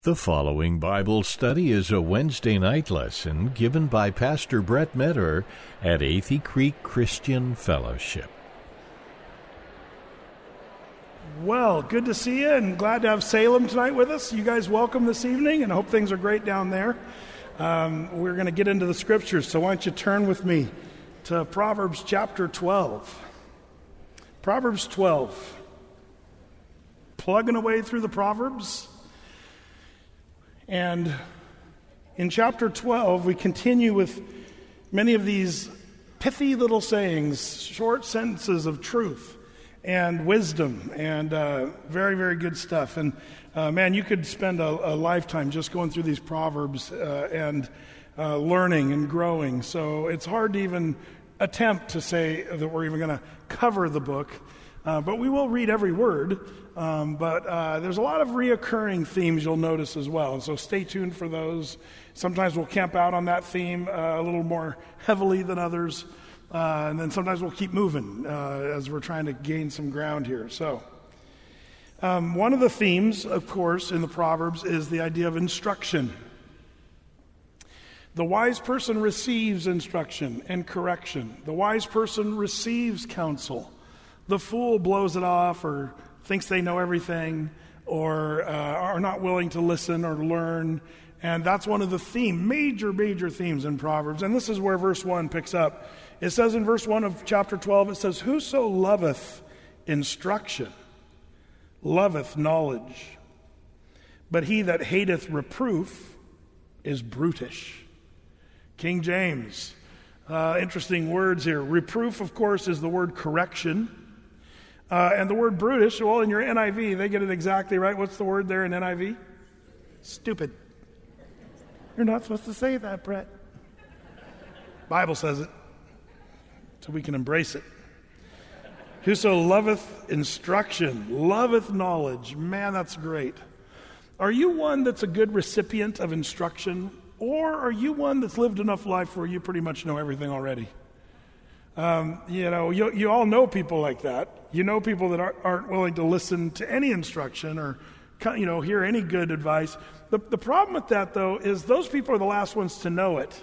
The following Bible study is a Wednesday night lesson given by Pastor Brett Metter at Athey Creek Christian Fellowship. Well, good to see you and glad to have Salem tonight with us. You guys welcome this evening and I hope things are great down there. We're going to get into the scriptures, so why don't you turn with me to Proverbs chapter 12. Proverbs 12. Plugging away through the Proverbs. And in chapter 12, we continue with many of these pithy little sayings, short sentences of truth and wisdom, and very, very good stuff. And man, you could spend a lifetime just going through these Proverbs and learning and growing. So it's hard to even attempt to say that we're even going to cover the book. But we will read every word. But there's a lot of reoccurring themes you'll notice as well. And so stay tuned for those. Sometimes we'll camp out on that theme a little more heavily than others. And then sometimes we'll keep moving as we're trying to gain some ground here. So one of the themes, of course, in the Proverbs is the idea of instruction. The wise person receives instruction and correction. The wise person receives counsel. The fool blows it off or thinks they know everything or are not willing to listen or learn. And that's one of the major themes in Proverbs. And this is where verse 1 picks up. It says in verse 1 of chapter 12, it says, "Whoso loveth instruction loveth knowledge, but he that hateth reproof is brutish." King James. Interesting words here. Reproof, of course, is the word correction. And the word brutish, well, in your NIV, they get it exactly right. What's the word there in NIV? Stupid. You're not supposed to say that, Brett. Bible says it, so we can embrace it. Whoso loveth instruction, loveth knowledge. Man, that's great. Are you one that's a good recipient of instruction, or are you one that's lived enough life where you pretty much know everything already? You all know people like that. You know people that aren't willing to listen to any instruction or, hear any good advice. The problem with that, though, is those people are the last ones to know it.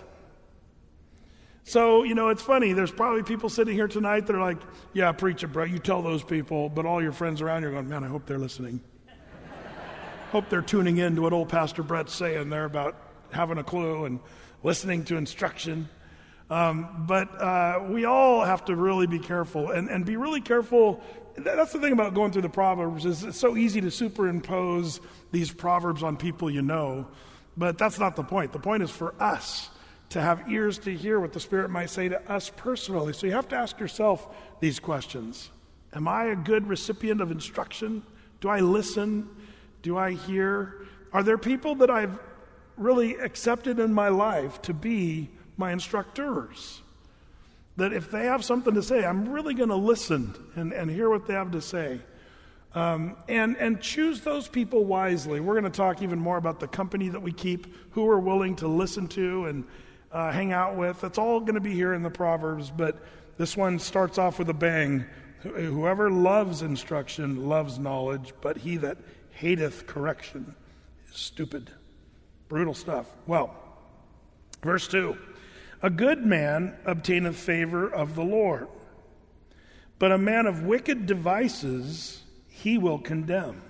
So, it's funny. There's probably people sitting here tonight that are like, "Yeah, preach it, bro. You tell those people." But all your friends around you are going, "Man, I hope they're listening. Hope they're tuning in to what old Pastor Brett's saying there about having a clue and listening to instruction." But we all have to really be careful and be really careful. That's the thing about going through the Proverbs is it's so easy to superimpose these Proverbs on people you know, but that's not the point. The point is for us to have ears to hear what the Spirit might say to us personally. So you have to ask yourself these questions. Am I a good recipient of instruction? Do I listen? Do I hear? Are there people that I've really accepted in my life to be my instructors, that if they have something to say, I'm really going to listen and hear what they have to say, and choose those people wisely. We're going to talk even more about the company that we keep, who we're willing to listen to and hang out with. That's all going to be here in the Proverbs, but this one starts off with a bang. Whoever loves instruction loves knowledge, but he that hateth correction is stupid. Brutal stuff. Well, verse 2. "A good man obtaineth favor of the Lord, but a man of wicked devices he will condemn."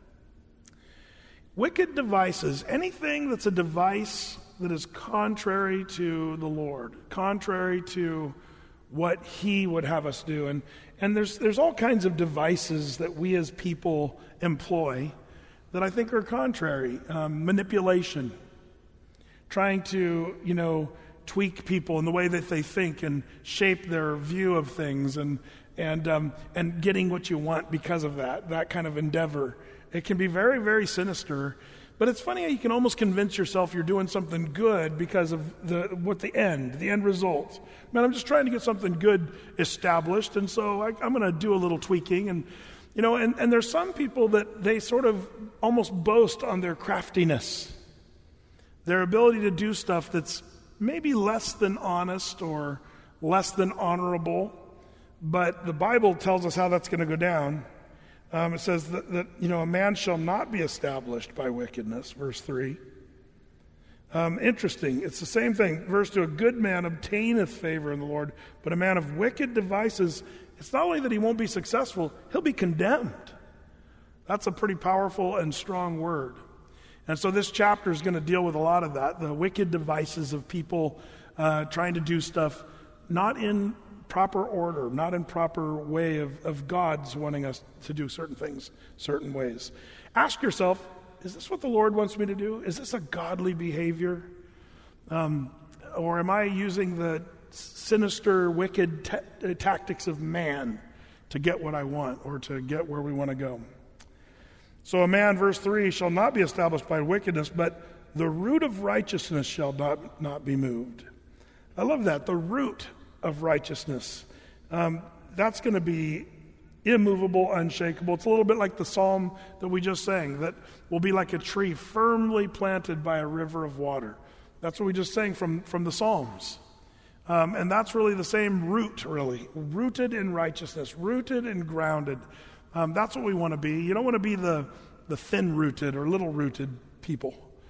Wicked devices, anything that's a device that is contrary to the Lord, contrary to what he would have us do. And there's all kinds of devices that we as people employ that I think are contrary. Manipulation, trying to, tweak people in the way that they think and shape their view of things and getting what you want because of that kind of endeavor. It can be very, very sinister, but it's funny how you can almost convince yourself you're doing something good because of the end result. Man, I'm just trying to get something good established, and so I'm going to do a little tweaking. And there's some people that they sort of almost boast on their craftiness, their ability to do stuff that's maybe less than honest or less than honorable, but the Bible tells us how that's going to go down. It says that a man shall not be established by wickedness, verse 3. Interesting. It's the same thing. Verse 2, a good man obtaineth favor in the Lord, but a man of wicked devices, it's not only that he won't be successful, he'll be condemned. That's a pretty powerful and strong word. And so this chapter is going to deal with a lot of that, the wicked devices of people trying to do stuff not in proper order, not in proper way of God's wanting us to do certain things, certain ways. Ask yourself, is this what the Lord wants me to do? Is this a godly behavior? Or am I using the sinister, wicked tactics of man to get what I want or to get where we want to go? So a man, verse 3, shall not be established by wickedness, but the root of righteousness shall not be moved. I love that, the root of righteousness. That's going to be immovable, unshakable. It's a little bit like the psalm that we just sang, that will be like a tree firmly planted by a river of water. That's what we just sang from the Psalms. And that's really the same root, really. Rooted in righteousness, rooted and grounded. That's what we want to be. You don't want to be the thin-rooted or little-rooted people.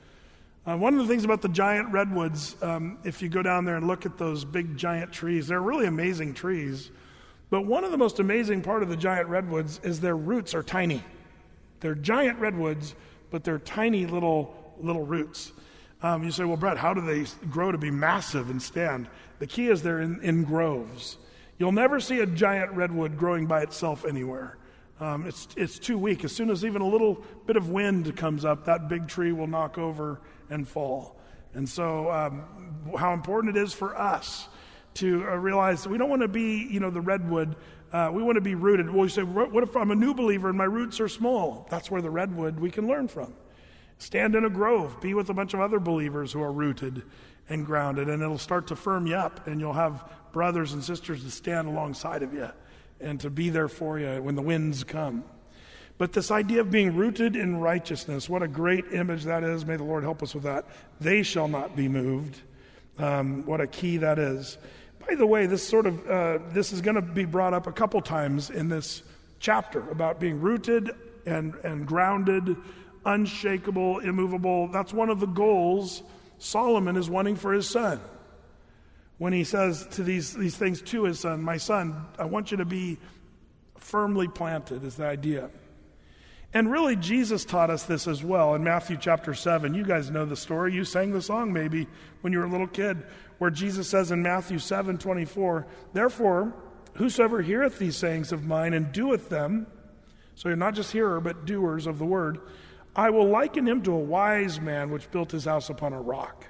One of the things about the giant redwoods, if you go down there and look at those big giant trees, they're really amazing trees. But one of the most amazing part of the giant redwoods is their roots are tiny. They're giant redwoods, but they're tiny little roots. You say, well, Brett, how do they grow to be massive and stand? The key is they're in groves. You'll never see a giant redwood growing by itself anywhere. It's too weak. As soon as even a little bit of wind comes up, that big tree will knock over and fall. And so how important it is for us to realize that we don't want to be, the redwood. We want to be rooted. Well, you say, what if I'm a new believer and my roots are small? That's where the redwood we can learn from. Stand in a grove. Be with a bunch of other believers who are rooted and grounded, and it'll start to firm you up, and you'll have brothers and sisters to stand alongside of you and to be there for you when the winds come. But this idea of being rooted in righteousness, what a great image that is. May the Lord help us with that. They shall not be moved. What a key that is. By the way, this is going to be brought up a couple times in this chapter about being rooted and grounded, unshakable, immovable. That's one of the goals Solomon is wanting for his son. When he says to these things to his son, my son, I want you to be firmly planted, is the idea. And really, Jesus taught us this as well in Matthew chapter 7. You guys know the story. You sang the song maybe when you were a little kid, where Jesus says in Matthew 7:24, therefore, whosoever heareth these sayings of mine and doeth them, so you're not just hearer, but doers of the word, I will liken him to a wise man which built his house upon a rock.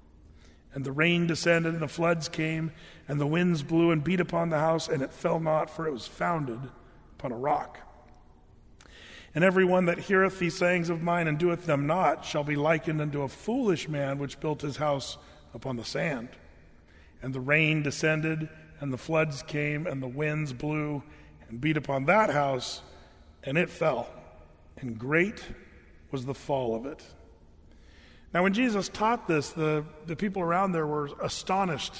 And the rain descended, and the floods came, and the winds blew and beat upon the house, and it fell not, for it was founded upon a rock. And every one that heareth these sayings of mine and doeth them not shall be likened unto a foolish man which built his house upon the sand. And the rain descended, and the floods came, and the winds blew and beat upon that house, and it fell. And great was the fall of it. Now, when Jesus taught this, the people around there were astonished,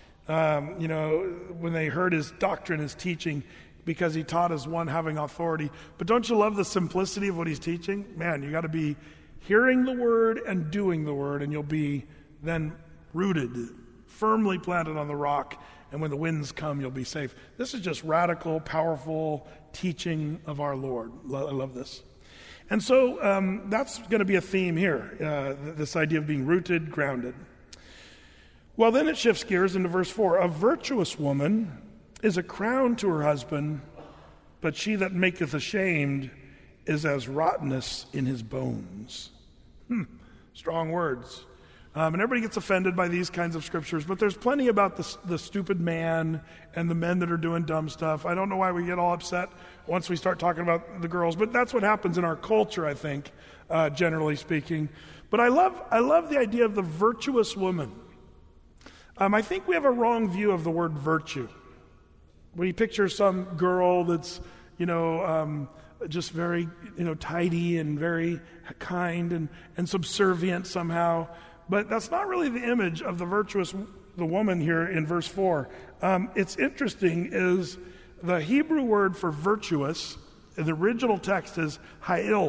when they heard his doctrine, his teaching, because he taught as one having authority. But don't you love the simplicity of what he's teaching? Man, you got to be hearing the word and doing the word, and you'll be then rooted, firmly planted on the rock, and when the winds come, you'll be safe. This is just radical, powerful teaching of our Lord. I love this. And so that's going to be a theme here, this idea of being rooted, grounded. Well, then it shifts gears into verse 4. A virtuous woman is a crown to her husband, but she that maketh ashamed is as rottenness in his bones. Strong words. And everybody gets offended by these kinds of scriptures, but there's plenty about the stupid man and the men that are doing dumb stuff. I don't know why we get all upset once we start talking about the girls, but that's what happens in our culture, I think, generally speaking. But I love the idea of the virtuous woman. I think we have a wrong view of the word virtue. We picture some girl that's, just very, tidy and very kind and subservient somehow. But that's not really the image of the woman here in verse 4. It's interesting is the Hebrew word for virtuous The original text is ha'il.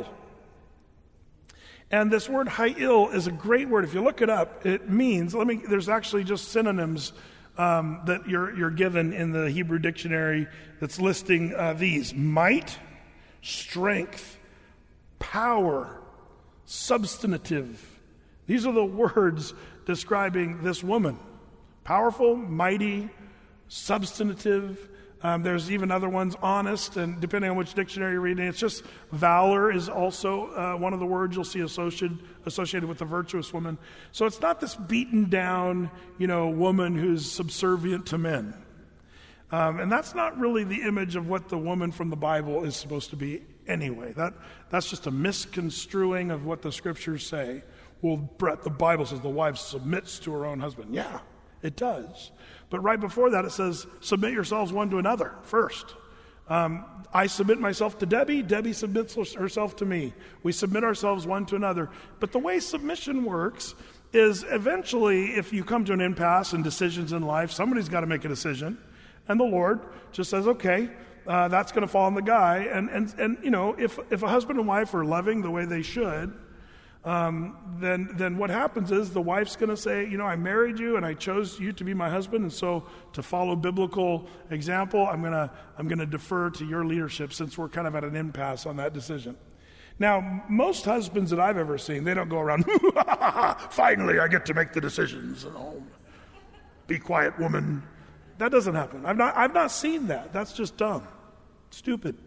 And this word ha'il is a great word. If you look it up, it means, there's actually just synonyms that you're given in the Hebrew dictionary that's listing these: might, strength, power, substantive. These are the words describing this woman. Powerful, mighty, substantive. There's even other ones, honest, and depending on which dictionary you're reading, it's just valor is also one of the words you'll see associated with the virtuous woman. So it's not this beaten down, woman who's subservient to men. And that's not really the image of what the woman from the Bible is supposed to be anyway. That's just a misconstruing of what the scriptures say. Well, Brett, the Bible says the wife submits to her own husband. Yeah, it does. But right before that, it says, submit yourselves one to another first. I submit myself to Debbie. Debbie submits herself to me. We submit ourselves one to another. But the way submission works is eventually, if you come to an impasse and decisions in life, somebody's got to make a decision. And the Lord just says, okay, that's going to fall on the guy. And if a husband and wife are loving the way they should, then what happens is the wife's going to say, I married you and I chose you to be my husband, and so to follow biblical example, I'm going to defer to your leadership since we're kind of at an impasse on that decision. Now, most husbands that I've ever seen, they don't go around, finally I get to make the decisions. Be quiet, woman. That doesn't happen. I've not seen that. That's just dumb, stupid.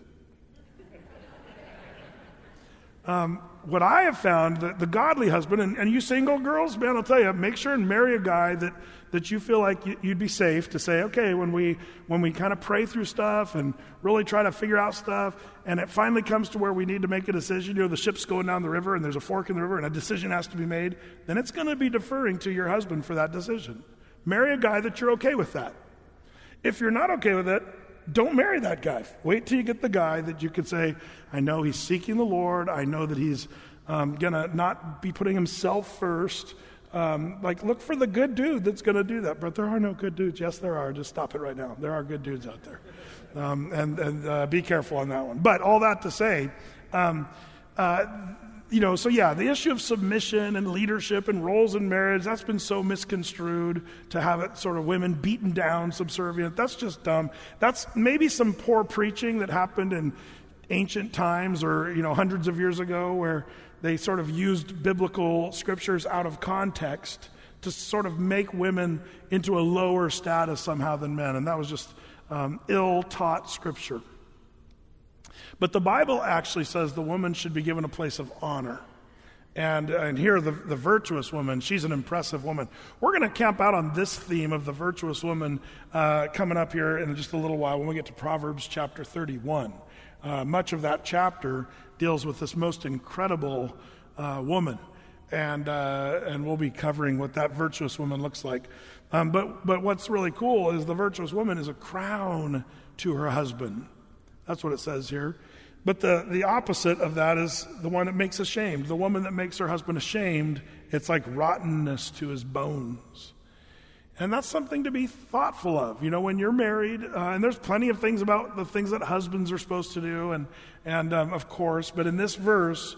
What I have found, the godly husband, and you single girls, man, I'll tell you, make sure and marry a guy that you feel like you'd be safe to say, okay, when we kind of pray through stuff and really try to figure out stuff, and it finally comes to where we need to make a decision, the ship's going down the river and there's a fork in the river and a decision has to be made, then it's going to be deferring to your husband for that decision. Marry a guy that you're okay with that. If you're not okay with it, don't marry that guy. Wait till you get the guy that you could say, I know he's seeking the Lord. I know that he's going to not be putting himself first. Look for the good dude that's going to do that. But there are no good dudes. Yes, there are. Just stop it right now. There are good dudes out there. And be careful on that one. But all that to say, the issue of submission and leadership and roles in marriage, that's been so misconstrued to have it sort of women beaten down, subservient. That's just dumb. That's maybe some poor preaching that happened in ancient times or, hundreds of years ago where they sort of used biblical scriptures out of context to sort of make women into a lower status somehow than men. And that was just ill-taught scripture. But the Bible actually says the woman should be given a place of honor. And here, the virtuous woman, she's an impressive woman. We're going to camp out on this theme of the virtuous woman coming up here in just a little while when we get to Proverbs chapter 31. Much of that chapter deals with this most incredible woman. And we'll be covering what that virtuous woman looks like. But what's really cool is the virtuous woman is a crown to her husband. That's what it says here. But the opposite of that is the one that makes ashamed. The woman that makes her husband ashamed, it's like rottenness to his bones. And that's something to be thoughtful of. When you're married, and there's plenty of things about the things that husbands are supposed to do, and of course, but in this verse,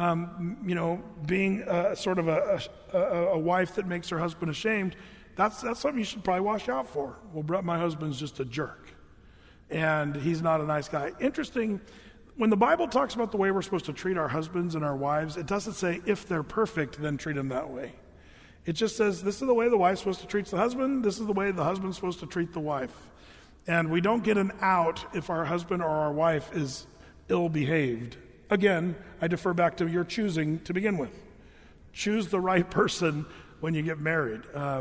being sort of a wife that makes her husband ashamed, that's something you should probably watch out for. Well, Brett, my husband's just a jerk, and he's not a nice guy. Interesting, when the Bible talks about the way we're supposed to treat our husbands and our wives, it doesn't say if they're perfect, then treat them that way. It just says this is the way the wife's supposed to treat the husband, this is the way the husband's supposed to treat the wife. And we don't get an out if our husband or our wife is ill-behaved. Again, I defer back to your choosing to begin with. Choose the right person when you get married.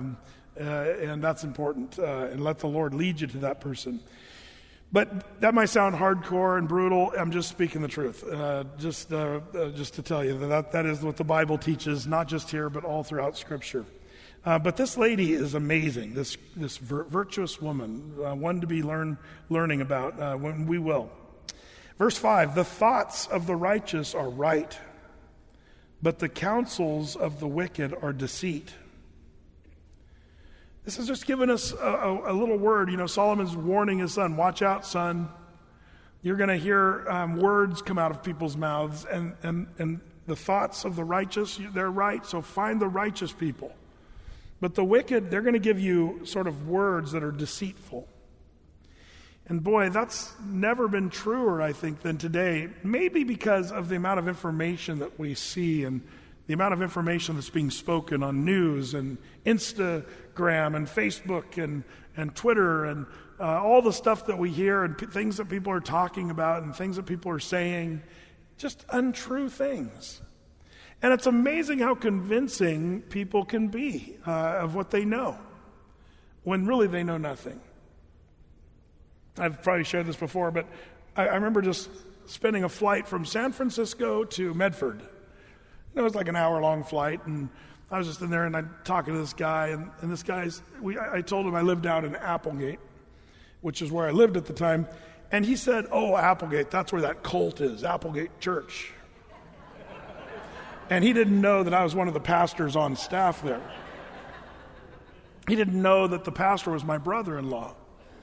And that's important. And let the Lord lead you to that person. But that might sound hardcore and brutal. I'm just speaking the truth. Just to tell you that is what the Bible teaches, not just here, but all throughout Scripture. But this lady is amazing, this virtuous woman, one to be learning about when we will. Verse 5, the thoughts of the righteous are right, but the counsels of the wicked are deceit. This has just given us a little word. Solomon's warning his son, watch out, son. You're going to hear words come out of people's mouths, and the thoughts of the righteous, they're right, so find the righteous people. But the wicked, they're going to give you sort of words that are deceitful. And boy, that's never been truer, I think, than today. Maybe because of the amount of information that we see and the amount of information that's being spoken on news and Instagram and Facebook and Twitter and all the stuff that we hear and things that people are talking about and things that people are saying, just untrue things. And it's amazing how convincing people can be of what they know when really they know nothing. I've probably shared this before, but I remember just spending a flight from San Francisco to Medford. It was like an hour-long flight, and I was just in there, and I'm talking to this guy, and this guy's, I told him I lived out in Applegate, which is where I lived at the time, and he said, "Oh, Applegate, that's where that cult is, Applegate Church." And he didn't know that I was one of the pastors on staff there. He didn't know that the pastor was my brother-in-law.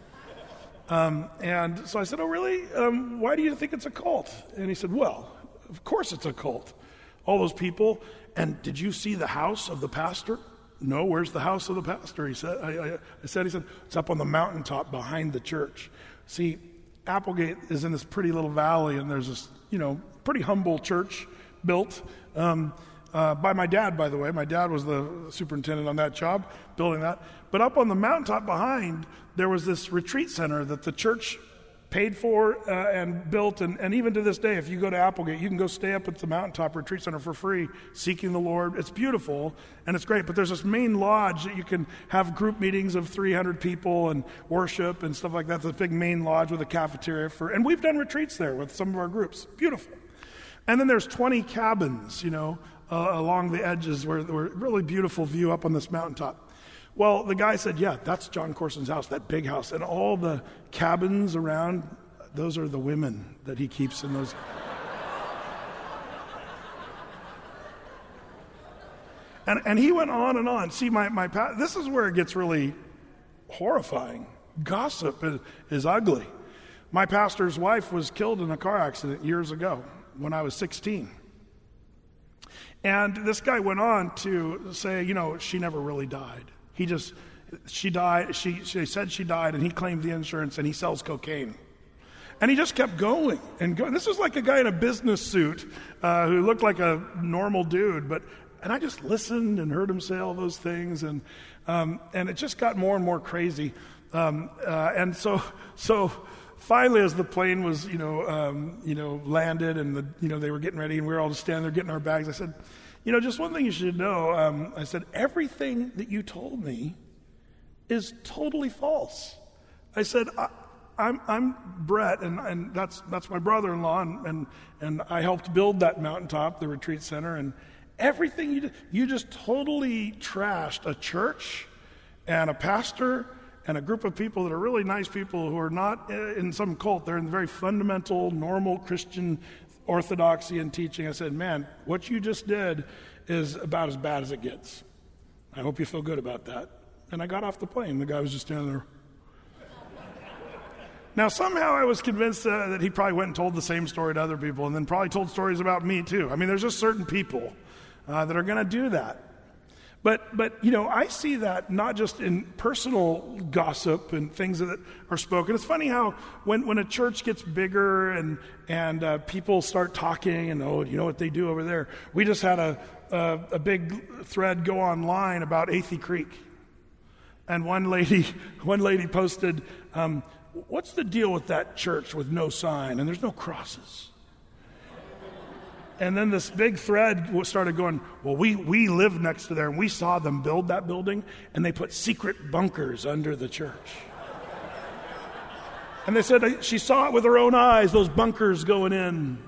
And so I said, "Oh, really? Why do you think it's a cult?" And he said, "Well, of course it's a cult. All those people. And did you see the house of the pastor?" "No, where's the house of the pastor?" He said. He said, "It's up on the mountaintop behind the church." See, Applegate is in this pretty little valley, and there's this, pretty humble church built by my dad, by the way. My dad was the superintendent on that job, building that. But up on the mountaintop behind, there was this retreat center that the church paid for and built. And even to this day, if you go to Applegate, you can go stay up at the mountaintop retreat center for free, seeking the Lord. It's beautiful, and it's great. But there's this main lodge that you can have group meetings of 300 people and worship and stuff like that. It's a big main lodge with a cafeteria and we've done retreats there with some of our groups. Beautiful. And then there's 20 cabins, along the edges where really beautiful view up on this mountaintop. Well, the guy said, "Yeah, that's John Corson's house, that big house. And all the cabins around, those are the women that he keeps in those." And he went on and on. See, this is where it gets really horrifying. Gossip is ugly. My pastor's wife was killed in a car accident years ago when I was 16. And this guy went on to say, she never really died. She died, she said she died, and he claimed the insurance, and he sells cocaine. And he just kept going and going. This was like a guy in a business suit who looked like a normal dude, and I just listened and heard him say all those things, and it just got more and more crazy. And so finally, as the plane was, landed, and they were getting ready, and we were all just standing there getting our bags, I said, just one thing you should know. I said, everything that you told me is totally false. I said, I'm Brett, and that's my brother-in-law, and I helped build that mountaintop, the retreat center, and everything you just totally trashed a church and a pastor and a group of people that are really nice people who are not in some cult. They're in very fundamental, normal Christian orthodoxy and teaching. I said, "Man, what you just did is about as bad as it gets. I hope you feel good about that." And I got off the plane. The guy was just standing there. Now, somehow I was convinced that he probably went and told the same story to other people, and then probably told stories about me too. I mean, there's just certain people that are going to do that. But I see that not just in personal gossip and things that are spoken. It's funny how when a church gets bigger and people start talking and, "Oh, you know what they do over there?" We just had a big thread go online about Athey Creek. And one lady posted, "What's the deal with that church with no sign and there's no crosses?" And then this big thread started going, "Well, we live next to there, and we saw them build that building, and they put secret bunkers under the church." And they said she saw it with her own eyes, those bunkers going in.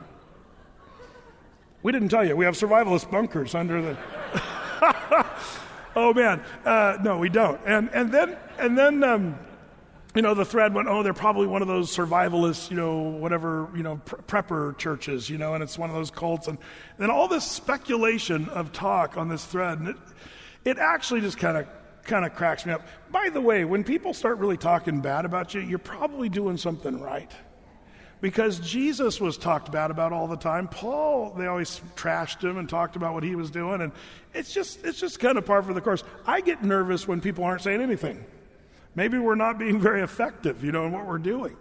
We didn't tell you. We have survivalist bunkers under the... Oh, man. No, we don't. And then the thread went, "Oh, they're probably one of those survivalist, prepper churches, and it's one of those cults." And then all this speculation of talk on this thread, and it actually just kind of cracks me up. By the way, when people start really talking bad about you, you're probably doing something right. because Jesus was talked about all the time. Paul, they always trashed him and talked about what he was doing, and it's just kind of par for the course. I get nervous when people aren't saying anything. Maybe we're not being very effective, in what we're doing.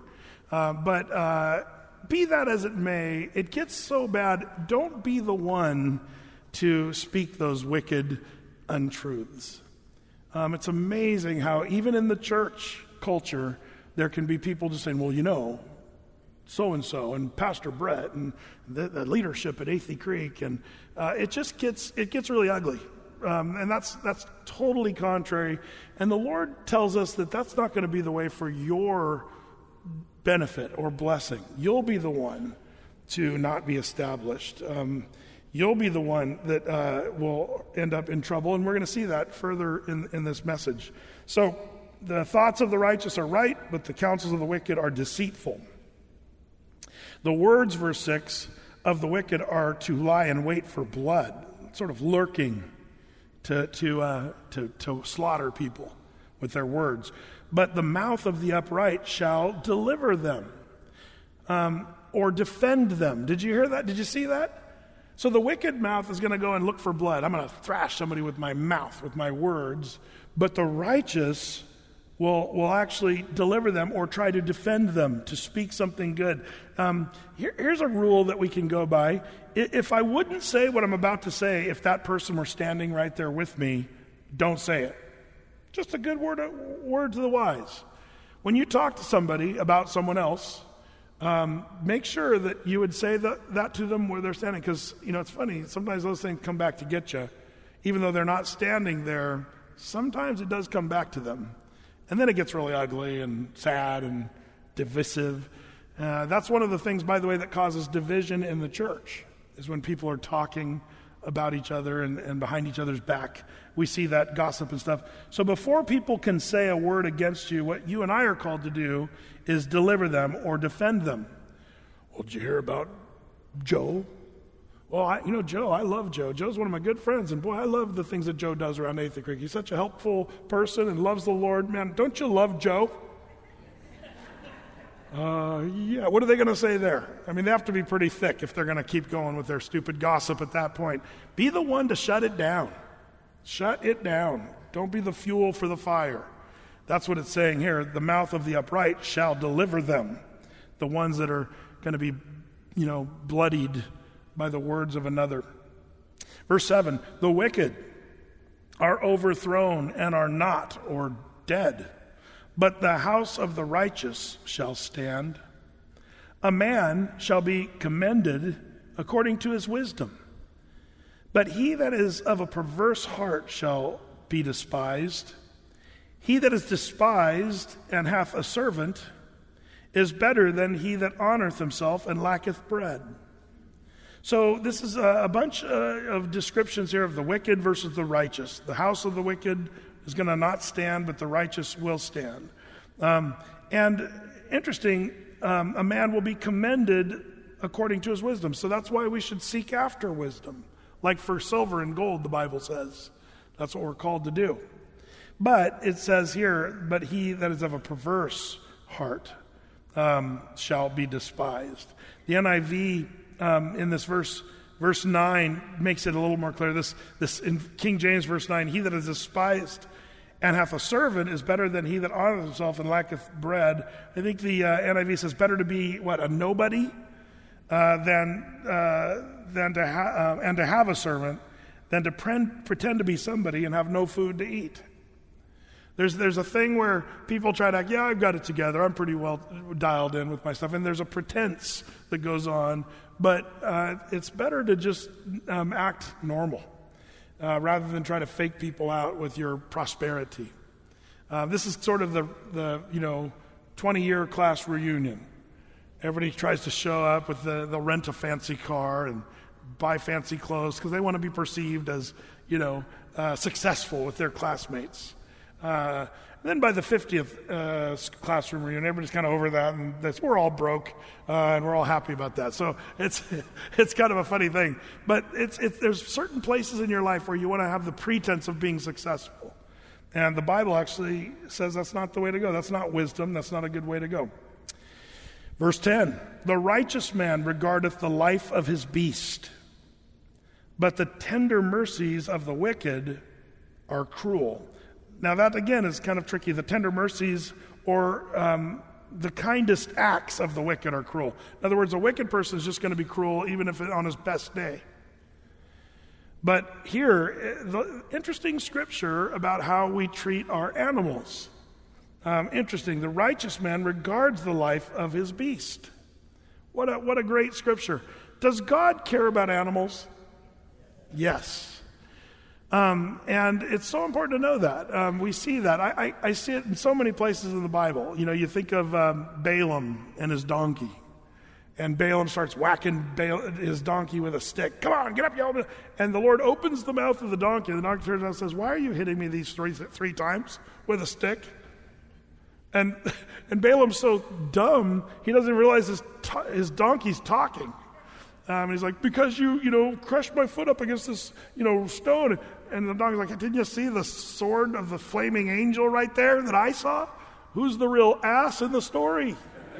But be that as it may, it gets so bad, don't be the one to speak those wicked untruths. It's amazing how even in the church culture, there can be people just saying, well, so-and-so and Pastor Brett and the leadership at Athey Creek, and it gets really ugly. And that's totally contrary. And the Lord tells us that that's not going to be the way for your benefit or blessing. You'll be the one to not be established. You'll be the one that will end up in trouble, and we're going to see that further in this message. So the thoughts of the righteous are right, but the counsels of the wicked are deceitful. The words, verse 6, of the wicked are to lie in wait for blood, sort of lurking to slaughter people with their words. But the mouth of the upright shall deliver them, or defend them. Did you hear that? Did you see that? So the wicked mouth is going to go and look for blood. I'm going to thrash somebody with my mouth, with my words. But the righteous will actually deliver them or try to defend them, to speak something good. Here's a rule that we can go by. If I wouldn't say what I'm about to say, if that person were standing right there with me, don't say it. Just a good word to the wise. When you talk to somebody about someone else, make sure that you would say that to them where they're standing. Because, it's funny, sometimes those things come back to get you. Even though they're not standing there, sometimes it does come back to them. And then it gets really ugly and sad and divisive. That's one of the things, by the way, that causes division in the church, is when people are talking about each other and behind each other's back. We see that gossip and stuff. So before people can say a word against you, what you and I are called to do is deliver them or defend them. Well, did you hear about Joe? Well, Joe, I love Joe. Joe's one of my good friends, and boy, I love the things that Joe does around Athey Creek. He's such a helpful person and loves the Lord. Man, don't you love Joe? Yeah, what are they going to say there? I mean, they have to be pretty thick if they're going to keep going with their stupid gossip at that point. Be the one to shut it down. Shut it down. Don't be the fuel for the fire. That's what it's saying here. The mouth of the upright shall deliver them. The ones that are going to be, bloodied by the words of another. Verse 7, the wicked are overthrown and are not, or dead, but the house of the righteous shall stand. A man shall be commended according to his wisdom, but he that is of a perverse heart shall be despised. He that is despised and hath a servant is better than he that honoreth himself and lacketh bread. So this is a bunch of descriptions here of the wicked versus the righteous. The house of the wicked is going to not stand, but the righteous will stand. And interesting, a man will be commended according to his wisdom. So that's why we should seek after wisdom. Like for silver and gold, the Bible says. That's what we're called to do. But it says here, but he that is of a perverse heart shall be despised. The NIV in this verse 9 makes it a little more clear. This in King James verse 9, he that is despised and hath a servant is better than he that honoreth himself and lacketh bread. I think the NIV says better to be a nobody than to have a servant than to pretend to be somebody and have no food to eat. There's a thing where people try to act, yeah, I've got it together, I'm pretty well dialed in with my stuff, and there's a pretense that goes on, but it's better to just act normal rather than try to fake people out with your prosperity. This is sort of the 20-year class reunion. Everybody tries to show up with they'll rent a fancy car and buy fancy clothes because they want to be perceived as successful with their classmates. Then by the 50th classroom reunion, everybody's kind of over that, and we're all broke, and we're all happy about that. So it's kind of a funny thing. But there's certain places in your life where you want to have the pretense of being successful. And the Bible actually says that's not the way to go. That's not wisdom. That's not a good way to go. Verse 10, the righteous man regardeth the life of his beast, but the tender mercies of the wicked are cruel. Now that again is kind of tricky. The tender mercies or the kindest acts of the wicked are cruel. In other words, a wicked person is just going to be cruel even if on his best day. But here, the interesting scripture about how we treat our animals. Interesting. The righteous man regards the life of his beast. What a great scripture. Does God care about animals? Yes. And it's so important to know that. We see that. I see it in so many places in the Bible. You know, you think of Balaam and his donkey. And Balaam starts whacking his donkey with a stick. Come on, get up, y'all. And the Lord opens the mouth of the donkey. And the donkey turns around and says, why are you hitting me these three times with a stick? And Balaam's so dumb, he doesn't realize his donkey's talking. And he's like, because you crushed my foot up against this, stone. And the donkey's like, didn't you see the sword of the flaming angel right there that I saw? Who's the real ass in the story?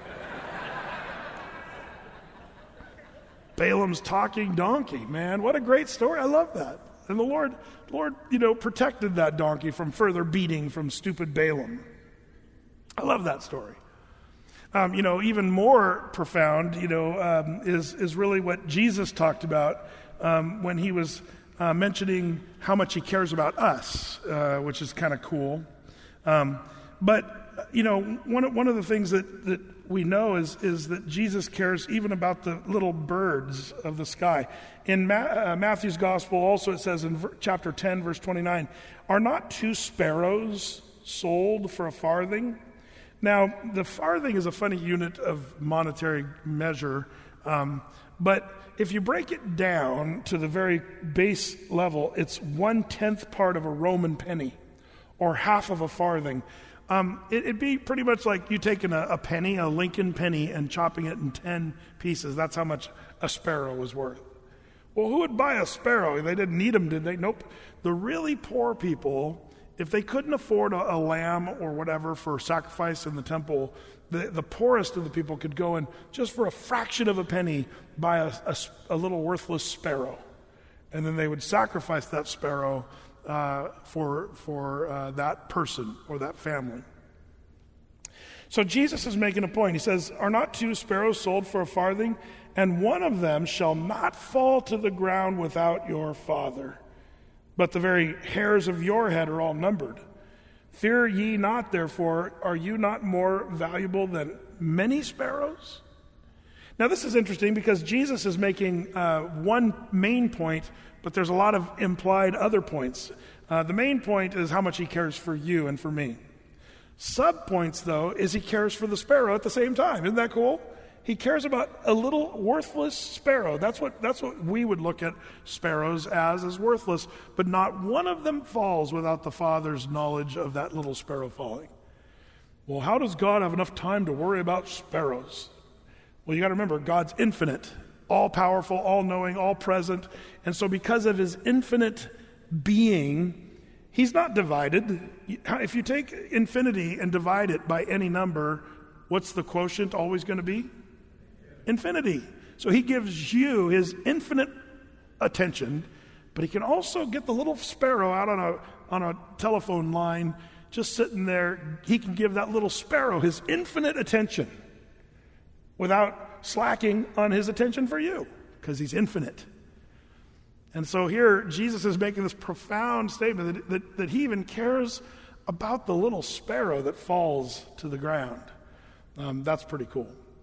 Balaam's talking donkey, man. What a great story. I love that. And the Lord, protected that donkey from further beating from stupid Balaam. I love that story. Even more profound, is really what Jesus talked about when he was mentioning how much he cares about us, which is kind of cool. But one of the things that we know is that Jesus cares even about the little birds of the sky. In Matthew's gospel, also it says in chapter 10, verse 29, are not 2 sparrows sold for a farthing? Now, the farthing is a funny unit of monetary measure, but if you break it down to the very base level, it's 1/10 part of a Roman penny, or half of a farthing. It'd be pretty much like you taking a penny, a Lincoln penny, and chopping it in 10 pieces. That's how much a sparrow was worth. Well, who would buy a sparrow? They didn't need them, did they? Nope. The really poor people, if they couldn't afford a lamb or whatever for sacrifice in the temple, the poorest of the people could go and just for a fraction of a penny buy a little worthless sparrow. And then they would sacrifice that sparrow for that person or that family. So Jesus is making a point. He says, are not 2 sparrows sold for a farthing? And one of them shall not fall to the ground without your Father. But the very hairs of your head are all numbered. Fear ye not, therefore, are you not more valuable than many sparrows? Now this is interesting because Jesus is making one main point, but there's a lot of implied other points. The main point is how much he cares for you and for me. Sub-points, though, is he cares for the sparrow at the same time. Isn't that cool? He cares about a little worthless sparrow. That's what we would look at sparrows as worthless. But not one of them falls without the Father's knowledge of that little sparrow falling. Well, how does God have enough time to worry about sparrows? Well, you got to remember, God's infinite, all-powerful, all-knowing, all-present. And so because of his infinite being, he's not divided. If you take infinity and divide it by any number, what's the quotient always going to be? Infinity. So he gives you his infinite attention, but he can also get the little sparrow out on a telephone line just sitting there. He can give that little sparrow his infinite attention without slacking on his attention for you, because he's infinite. And so here Jesus is making this profound statement that he even cares about the little sparrow that falls to the ground. That's pretty cool.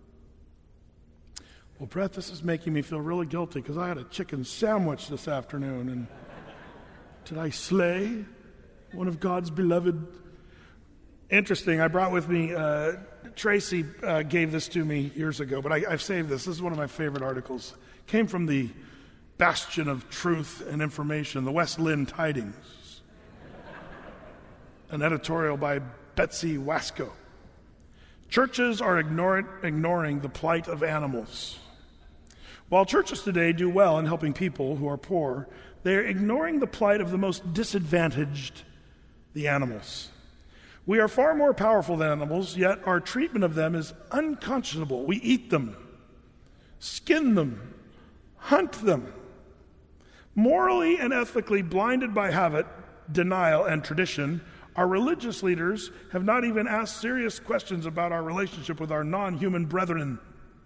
Well, Brett, this is making me feel really guilty because I had a chicken sandwich this afternoon. And did I slay one of God's beloved? Interesting. I brought with me, Tracy gave this to me years ago, but I've saved this. This is one of my favorite articles. Came from the bastion of truth and information, the West Lynn Tidings. An editorial by Betsy Wasco. Churches are ignoring the plight of animals. While churches today do well in helping people who are poor, they are ignoring the plight of the most disadvantaged, the animals. We are far more powerful than animals, yet our treatment of them is unconscionable. We eat them, skin them, hunt them. Morally and ethically blinded by habit, denial, and tradition, our religious leaders have not even asked serious questions about our relationship with our non-human brethren.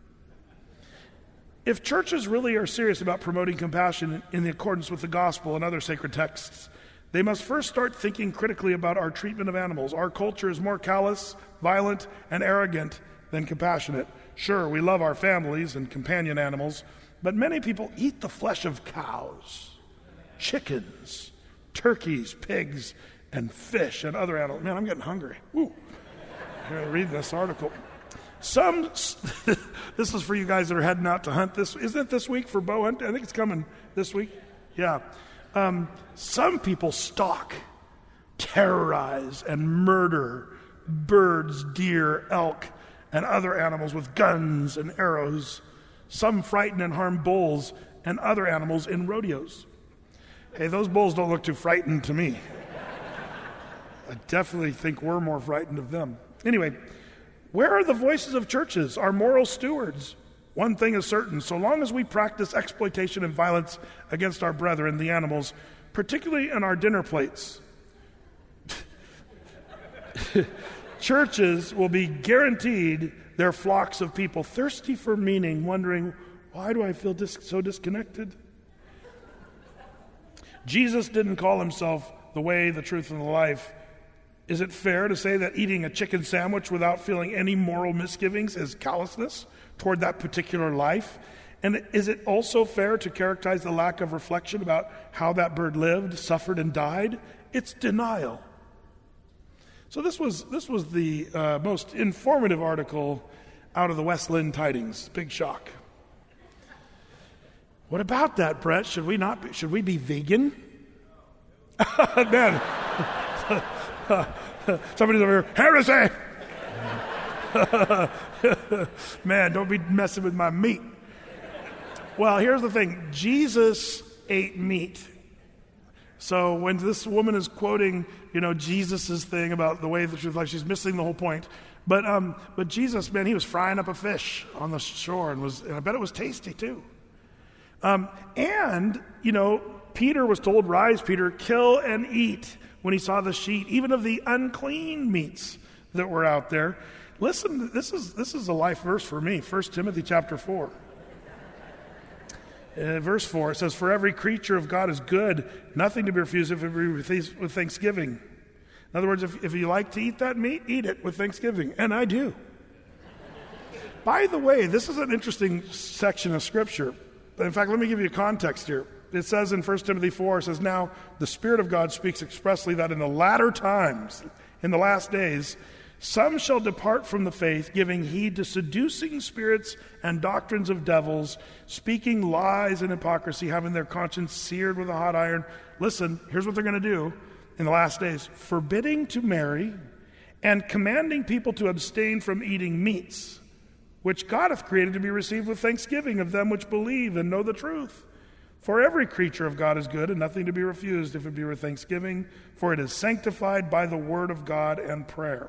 If churches really are serious about promoting compassion in accordance with the gospel and other sacred texts, they must first start thinking critically about our treatment of animals. Our culture is more callous, violent, and arrogant than compassionate. Sure, we love our families and companion animals, but many people eat the flesh of cows, chickens, turkeys, pigs, and fish and other animals. Man, I'm getting hungry. Woo. I'm going to read this article. This is for you guys that are heading out to hunt. Isn't it this week for bow hunt? I think it's coming this week. Yeah. Some people stalk, terrorize, and murder birds, deer, elk, and other animals with guns and arrows. Some frighten and harm bulls and other animals in rodeos. Hey, those bulls don't look too frightened to me. I definitely think we're more frightened of them. Anyway, where are the voices of churches, our moral stewards? One thing is certain, so long as we practice exploitation and violence against our brethren, the animals, particularly in our dinner plates, churches will be guaranteed their flocks of people thirsty for meaning, wondering, why do I feel so disconnected? Jesus didn't call himself the way, the truth, and the life. Is it fair to say that eating a chicken sandwich without feeling any moral misgivings is callousness toward that particular life? And is it also fair to characterize the lack of reflection about how that bird lived, suffered, and died? It's denial. So this was the most informative article out of the West Lynn Tidings. Big shock. What about that, Brett? Should we be vegan? Man. Somebody's over here, heresy! Man, don't be messing with my meat. Well, here's the thing. Jesus ate meat. So when this woman is quoting, Jesus' thing about the way, the truth, life, she's missing the whole point. But Jesus, man, he was frying up a fish on the shore, and I bet it was tasty too. Peter was told, "Rise, Peter, kill and eat," when he saw the sheet, even of the unclean meats that were out there. Listen, this is a life verse for me. 1 Timothy chapter 4. Verse 4, it says, "For every creature of God is good, nothing to be refused if it be with thanksgiving." In other words, if you like to eat that meat, eat it with thanksgiving. And I do. By the way, this is an interesting section of Scripture. In fact, let me give you context here. It says in 1 Timothy 4, it says, "Now the Spirit of God speaks expressly that in the latter times, in the last days, some shall depart from the faith, giving heed to seducing spirits and doctrines of devils, speaking lies and hypocrisy, having their conscience seared with a hot iron." Listen, here's what they're going to do in the last days: forbidding to marry and commanding people to abstain from eating meats, which God hath created to be received with thanksgiving of them which believe and know the truth. For every creature of God is good, and nothing to be refused if it be with thanksgiving, for it is sanctified by the word of God and prayer.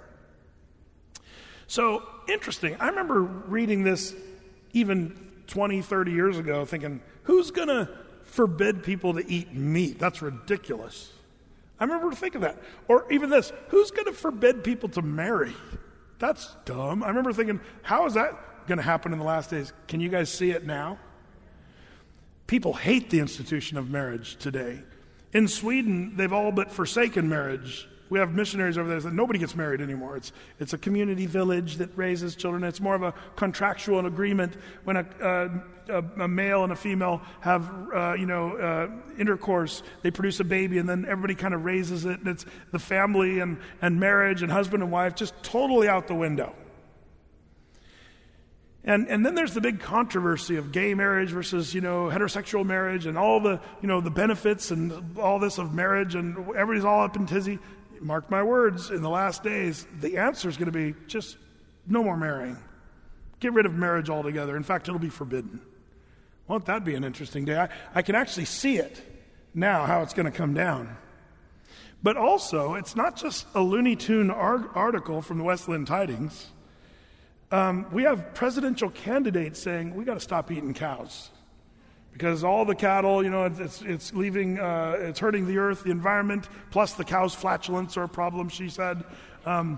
So, interesting. I remember reading this even 20, 30 years ago, thinking, who's going to forbid people to eat meat? That's ridiculous. I remember thinking that. Or even this, who's going to forbid people to marry? That's dumb. I remember thinking, how is that going to happen in the last days? Can you guys see it now? People hate the institution of marriage today. In Sweden, they've all but forsaken marriage. We have missionaries over there that nobody gets married anymore. It's a community village that raises children. It's more of a contractual agreement when a male and a female have intercourse. They produce a baby, and then everybody kind of raises it. And it's the family and marriage and husband and wife just totally out the window. And then there's the big controversy of gay marriage versus, heterosexual marriage and all the, the benefits and all this of marriage, and everybody's all up in tizzy. Mark my words, in the last days, the answer is going to be just no more marrying. Get rid of marriage altogether. In fact, it'll be forbidden. Won't that be an interesting day? I can actually see it now, how it's going to come down. But also, it's not just a Looney Tune article from the Wesleyan Tidings. We have presidential candidates saying, we got to stop eating cows. Because all the cattle, it's leaving, it's hurting the earth, the environment, plus the cow's flatulence are a problem, she said. And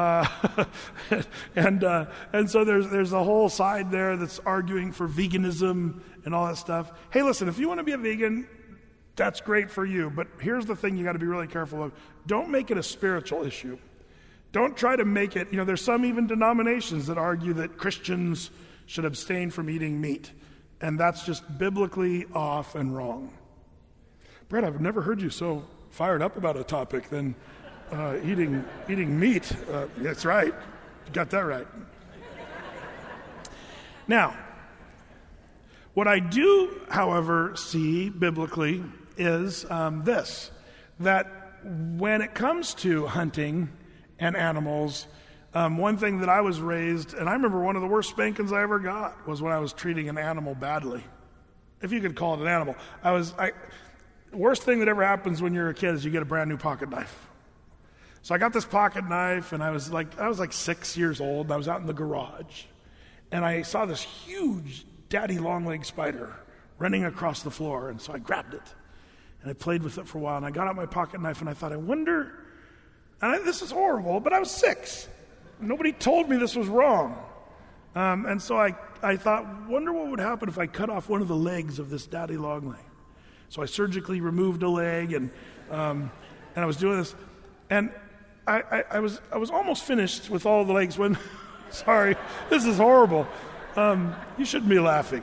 so there's a whole side there that's arguing for veganism and all that stuff. Hey, listen, if you want to be a vegan, that's great for you. But here's the thing you got to be really careful of. Don't make it a spiritual issue. Don't try to make it, there's some even denominations that argue that Christians should abstain from eating meat. And that's just biblically off and wrong. Brett, I've never heard you so fired up about a topic than eating meat. That's right. You got that right. Now, what I do, however, see biblically is this, that when it comes to hunting and animals, one thing that I was raised, and I remember one of the worst spankings I ever got was when I was treating an animal badly, if you could call it an animal. Worst thing that ever happens when you're a kid is you get a brand new pocket knife. So I got this pocket knife, and I was like 6 years old, and I was out in the garage, and I saw this huge daddy long-legged spider running across the floor, and so I grabbed it, and I played with it for a while, and I got out my pocket knife, and I thought, this is horrible, but I was 6. Nobody told me this was wrong. And so I thought, wonder what would happen if I cut off one of the legs of this daddy long leg. So I surgically removed a leg, and I was doing this, and I was almost finished with all the legs when, sorry, this is horrible. You shouldn't be laughing.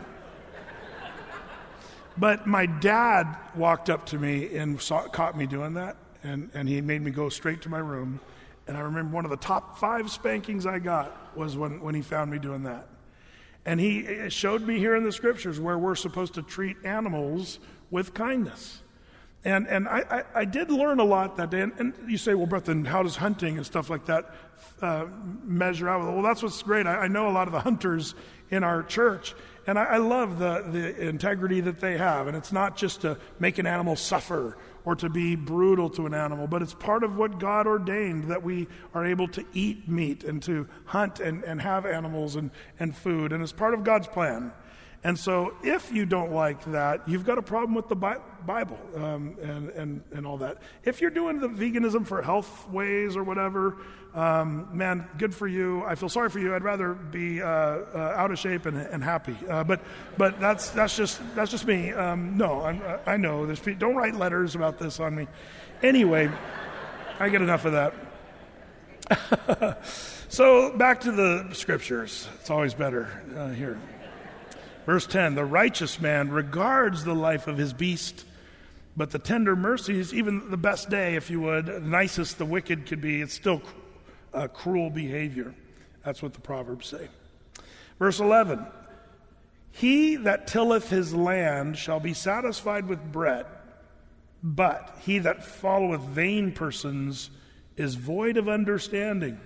But my dad walked up to me and caught me doing that, and he made me go straight to my room. And I remember one of the top 5 spankings I got was when he found me doing that. And he showed me here in the scriptures where we're supposed to treat animals with kindness. And I did learn a lot that day. And you say, well, Brett, then how does hunting and stuff like that measure out? Well, that's what's great. I know a lot of the hunters in our church, and I love the integrity that they have. And it's not just to make an animal suffer or to be brutal to an animal, but it's part of what God ordained, that we are able to eat meat and to hunt and have animals and food, and it's part of God's plan. And so if you don't like that, you've got a problem with the Bible and all that. If you're doing the veganism for health ways or whatever, man, good for you. I feel sorry for you. I'd rather be out of shape and happy. But that's just me. No, I know. Don't write letters about this on me. Anyway, I get enough of that. So back to the scriptures. It's always better here. Verse 10, the righteous man regards the life of his beast, but the tender mercies, even the best day, if you would, the nicest the wicked could be, it's still cruel behavior. That's what the Proverbs say. Verse 11, he that tilleth his land shall be satisfied with bread, but he that followeth vain persons is void of understanding.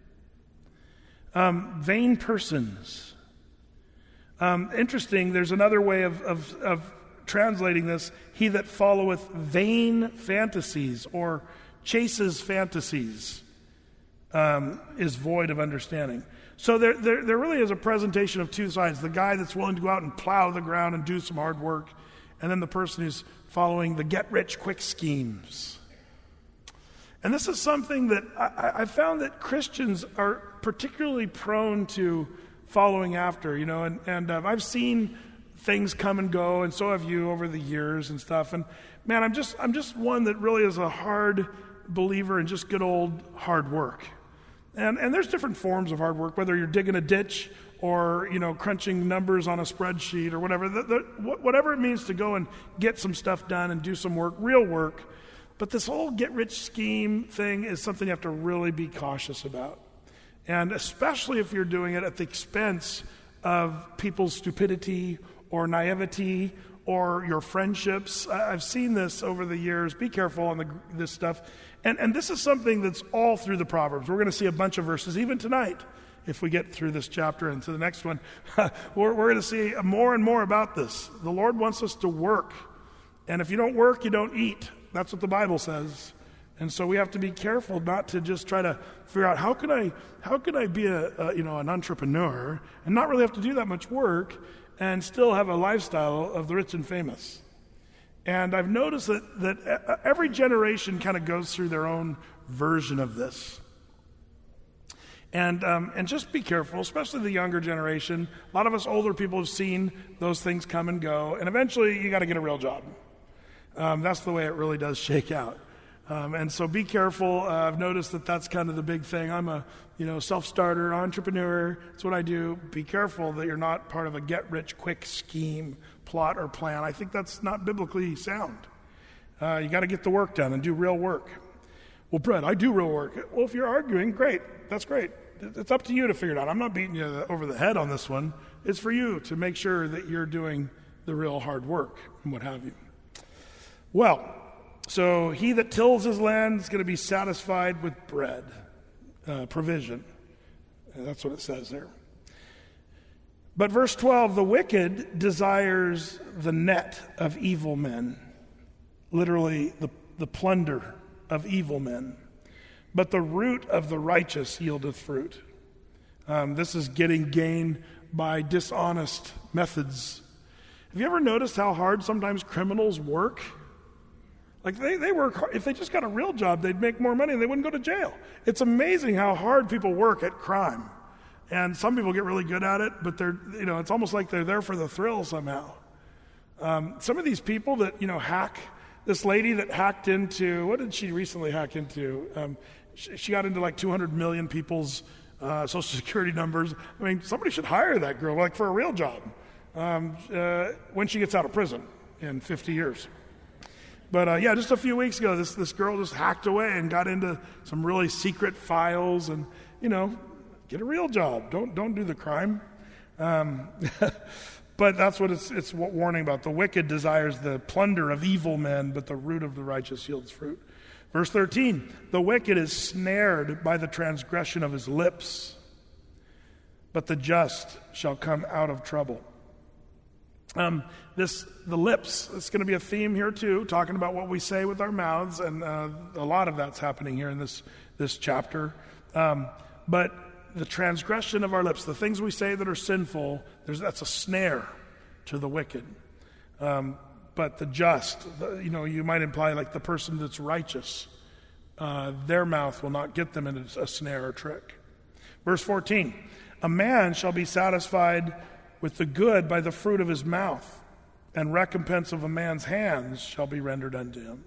Vain persons. Interesting, there's another way of translating this. He that followeth vain fantasies or chases fantasies is void of understanding. So there really is a presentation of two sides. The guy that's willing to go out and plow the ground and do some hard work, and then the person who's following the get-rich-quick schemes. And this is something that I found that Christians are particularly prone to following after, and I've seen things come and go, and so have you over the years and stuff. And man, I'm just one that really is a hard believer in just good old hard work. And there's different forms of hard work, whether you're digging a ditch or crunching numbers on a spreadsheet or whatever. Whatever it means to go and get some stuff done and do some work, real work. But this whole get-rich scheme thing is something you have to really be cautious about. And especially if you're doing it at the expense of people's stupidity or naivety or your friendships. I've seen this over the years. Be careful on this stuff. And this is something that's all through the Proverbs. We're going to see a bunch of verses, even tonight, if we get through this chapter and to the next one. We're going to see more and more about this. The Lord wants us to work. And if you don't work, you don't eat. That's what the Bible says. And so we have to be careful not to just try to figure out how can I be an entrepreneur and not really have to do that much work and still have a lifestyle of the rich and famous. And I've noticed that every generation kind of goes through their own version of this. And just be careful, especially the younger generation. A lot of us older people have seen those things come and go, and eventually you got to get a real job. That's the way it really does shake out. And so be careful. I've noticed that that's kind of the big thing. I'm a self-starter, entrepreneur. That's what I do. Be careful that you're not part of a get-rich-quick scheme, plot, or plan. I think that's not biblically sound. You got to get the work done and do real work. Well, Brett, I do real work. Well, if you're arguing, great. That's great. It's up to you to figure it out. I'm not beating you over the head on this one. It's for you to make sure that you're doing the real hard work and what have you. Well, so he that tills his land is going to be satisfied with bread, provision. And that's what it says there. But verse 12, the wicked desires the net of evil men, literally the plunder of evil men. But the root of the righteous yieldeth fruit. This is getting gain by dishonest methods. Have you ever noticed how hard sometimes criminals work? Like they work hard. If they just got a real job, they'd make more money and they wouldn't go to jail. It's amazing how hard people work at crime. And some people get really good at it, but it's almost like they're there for the thrill somehow. Some of these people that, hack, this lady that hacked into, what did she recently hack into? She got into like 200 million people's social security numbers. I mean, somebody should hire that girl, like for a real job, when she gets out of prison in 50 years. But just a few weeks ago, this girl just hacked away and got into some really secret files and, get a real job. Don't do the crime. But that's what it's warning about. The wicked desires the plunder of evil men, but the root of the righteous yields fruit. Verse 13, the wicked is snared by the transgression of his lips, but the just shall come out of trouble. The lips, it's going to be a theme here too, talking about what we say with our mouths, and a lot of that's happening here in this chapter. But the transgression of our lips, the things we say that are sinful, that's a snare to the wicked. But the just, you might imply like the person that's righteous, their mouth will not get them into a snare or trick. Verse 14, a man shall be satisfied with the good by the fruit of his mouth, and recompense of a man's hands shall be rendered unto him.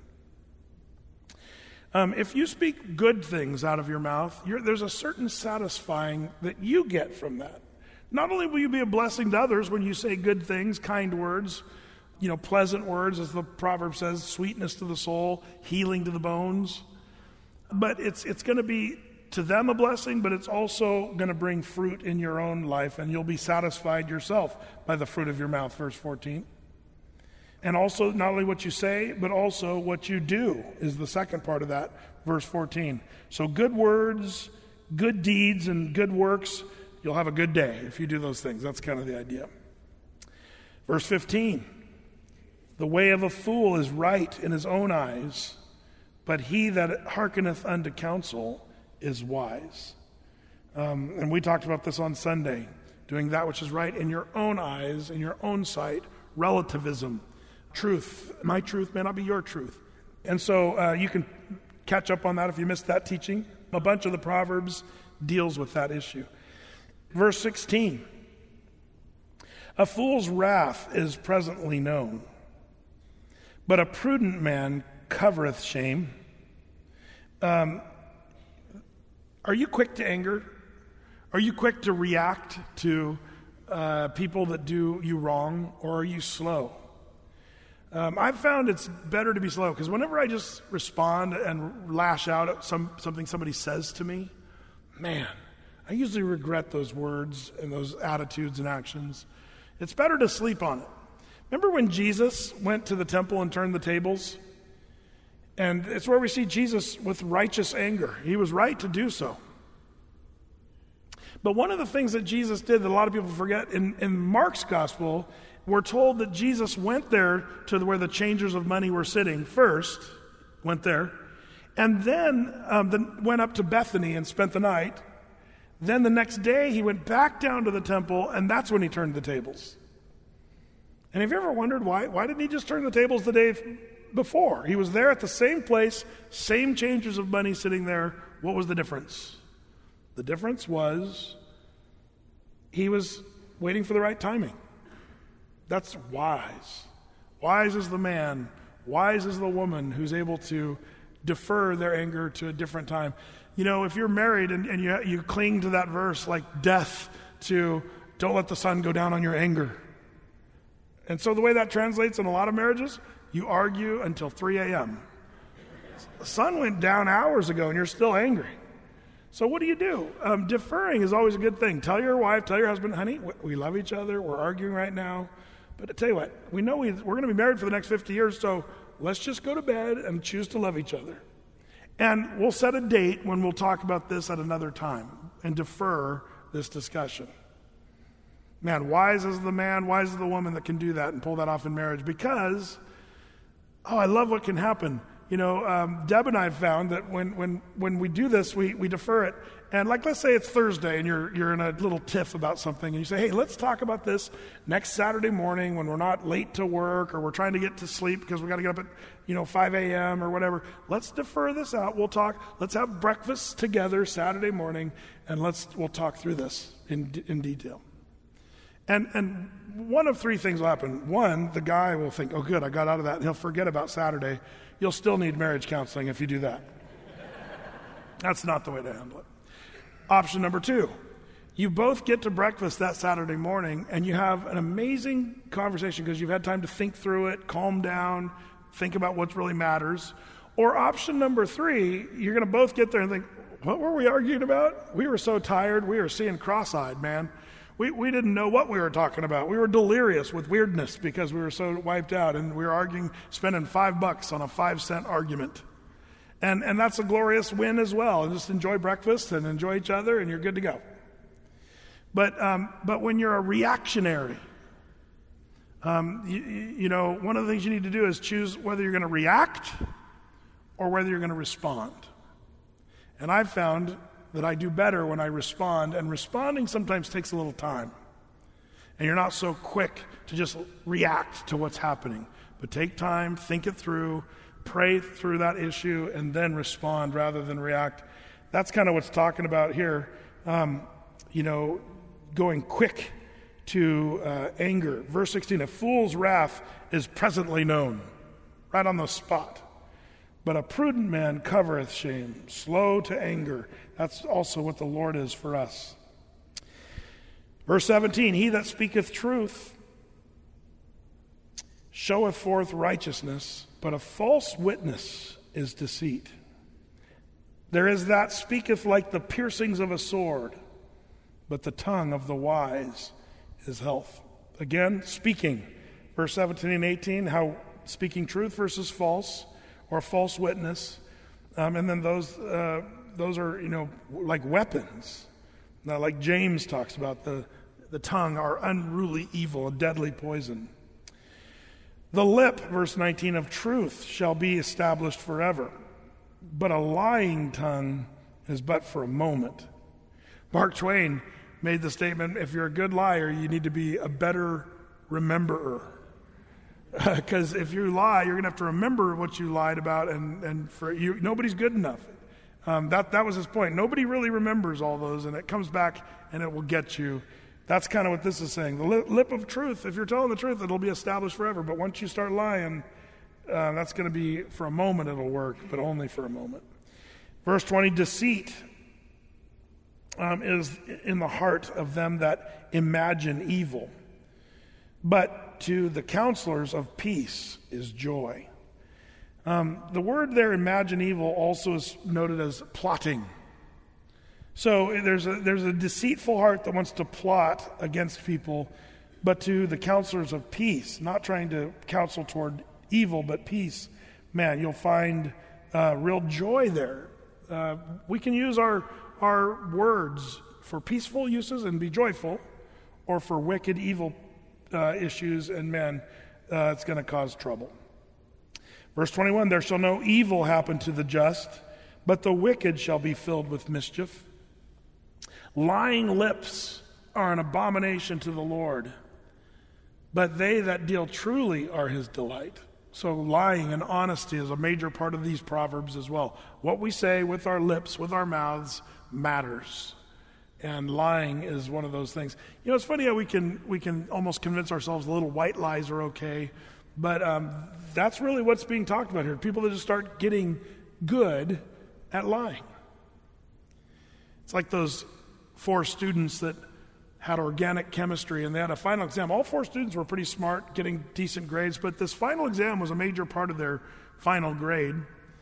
If you speak good things out of your mouth, there's a certain satisfying that you get from that. Not only will you be a blessing to others when you say good things, kind words, pleasant words, as the proverb says, sweetness to the soul, healing to the bones, but it's going to be to them a blessing, but it's also going to bring fruit in your own life, and you'll be satisfied yourself by the fruit of your mouth, verse 14. And also, not only what you say, but also what you do is the second part of that, verse 14. So good words, good deeds, and good works, you'll have a good day if you do those things. That's kind of the idea. Verse 15. The way of a fool is right in his own eyes, but he that hearkeneth unto counsel is wise. And we talked about this on Sunday, doing that which is right in your own eyes, in your own sight, relativism. Truth. My truth may not be your truth. And so you can catch up on that if you missed that teaching. A bunch of the Proverbs deals with that issue. Verse 16. A fool's wrath is presently known, but a prudent man covereth shame. Are you quick to anger? Are you quick to react to people that do you wrong, or are you slow? I've found it's better to be slow, because whenever I just respond and lash out at something somebody says to me, man, I usually regret those words and those attitudes and actions. It's better to sleep on it. Remember when Jesus went to the temple and turned the tables? And it's where we see Jesus with righteous anger. He was right to do so. But one of the things that Jesus did that a lot of people forget, in Mark's gospel, we're told that Jesus went there to where the changers of money were sitting first, went there, And then went up to Bethany and spent the night. Then the next day he went back down to the temple, and that's when he turned the tables. And have you ever wondered why didn't he just turn the tables the day before? He was there at the same place, same changers of money sitting there. What was the difference? The difference was he was waiting for the right timing. That's wise. Wise is the man, wise is the woman who's able to defer their anger to a different time. You know, if you're married and you cling to that verse like death to don't let the sun go down on your anger. And so the way that translates in a lot of marriages, you argue until 3 a.m. The sun went down hours ago and you're still angry. So what do? Deferring is always a good thing. Tell your wife, tell your husband, honey, we love each other, we're arguing right now. But I tell you what, we know we're going to be married for the next 50 years, so let's just go to bed and choose to love each other. And we'll set a date when we'll talk about this at another time and defer this discussion. Man, wise is the man, wise is the woman that can do that and pull that off in marriage because, I love what can happen. You know, Deb and I have found that when we do this, we defer it. And like, let's say it's Thursday and you're in a little tiff about something and you say, hey, let's talk about this next Saturday morning when we're not late to work or we're trying to get to sleep because we got to get up at, 5 a.m. or whatever. Let's defer this out. We'll talk. Let's have breakfast together Saturday morning and we'll talk through this in detail. And one of three things will happen. One, the guy will think, oh, good, I got out of that, and he'll forget about Saturday. You'll still need marriage counseling if you do that. That's not the way to handle it. Option number two, you both get to breakfast that Saturday morning, and you have an amazing conversation because you've had time to think through it, calm down, think about what really matters. Or option number three, you're going to both get there and think, what were we arguing about? We were so tired. We were seeing cross-eyed, man. We didn't know what we were talking about. We were delirious with weirdness because we were so wiped out, and we were arguing, spending $5 on a 5-cent argument. And that's a glorious win as well. And just enjoy breakfast and enjoy each other, and you're good to go. But when you're a reactionary, one of the things you need to do is choose whether you're going to react or whether you're going to respond. And I've found that I do better when I respond, and responding sometimes takes a little time. And you're not so quick to just react to what's happening. But take time, think it through, pray through that issue, and then respond rather than react. That's kind of what's talking about here. Going quick to anger. Verse 16, a fool's wrath is presently known, right on the spot. But a prudent man covereth shame, slow to anger. That's also what the Lord is for us. Verse 17, he that speaketh truth showeth forth righteousness, but a false witness is deceit. There is that speaketh like the piercings of a sword, but the tongue of the wise is health. Again, speaking. Verse 17 and 18, how speaking truth versus false, or a false witness. And then those are, like weapons. Now, like James talks about, the tongue are unruly evil, a deadly poison. The lip, verse 19, of truth shall be established forever, but a lying tongue is but for a moment. Mark Twain made the statement, if you're a good liar, you need to be a better rememberer. Because if you lie, you're going to have to remember what you lied about, and for you, nobody's good enough. That was his point. Nobody really remembers all those, and it comes back and it will get you. That's kind of what this is saying. The lip of truth, if you're telling the truth, it'll be established forever. But once you start lying, that's going to be, for a moment it'll work, but only for a moment. Verse 20, deceit is in the heart of them that imagine evil. But to the counselors of peace is joy. The word there, imagine evil, also is noted as plotting. So there's a deceitful heart that wants to plot against people, but to the counselors of peace, not trying to counsel toward evil, but peace, man, you'll find real joy there. We can use our words for peaceful uses and be joyful, or for wicked, evil issues, and man, it's going to cause trouble. Verse 21, there shall no evil happen to the just, but the wicked shall be filled with mischief. Lying lips are an abomination to the Lord, but they that deal truly are his delight. So lying and honesty is a major part of these proverbs as well. What we say with our lips, with our mouths, matters. And lying is one of those things. You know, it's funny how we can almost convince ourselves little white lies are okay, but that's really what's being talked about here. People that just start getting good at lying. It's like those 4 students that had organic chemistry, and they had a final exam. All 4 students were pretty smart, getting decent grades, but this final exam was a major part of their final grade.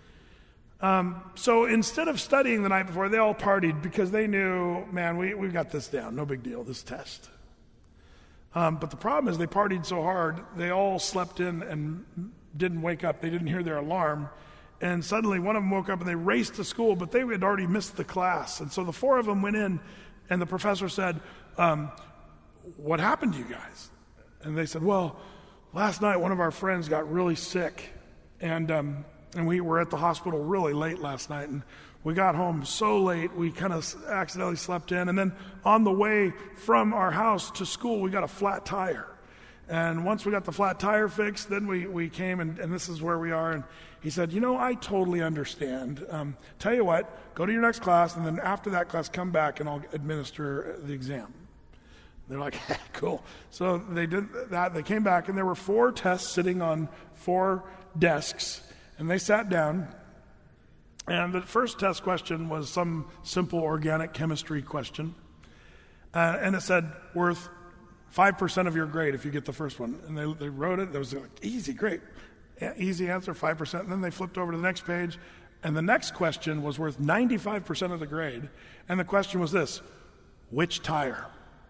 So instead of studying the night before, they all partied because they knew, man, we've got this down. No big deal, this test. But the problem is they partied so hard, they all slept in and didn't wake up. They didn't hear their alarm. And suddenly one of them woke up and they raced to school, but they had already missed the class. And so the 4 of them went in, and the professor said, what happened to you guys? And they said, well, last night one of our friends got really sick, and we were at the hospital really late last night, and we got home so late we kind of accidentally slept in, and then on the way from our house to school we got a flat tire. And once we got the flat tire fixed, then we came, and this is where we are. And he said, you know, I totally understand. Tell you what, go to your next class, and then after that class, come back, and I'll administer the exam. They're like, cool. So they did that. They came back, and there were 4 tests sitting on 4 desks, and they sat down. And the first test question was some simple organic chemistry question. And it said, worth 5% of your grade if you get the first one. And they wrote it. It was like, easy, great. Yeah, easy answer, 5%. And then they flipped over to the next page. And the next question was worth 95% of the grade. And the question was this: which tire?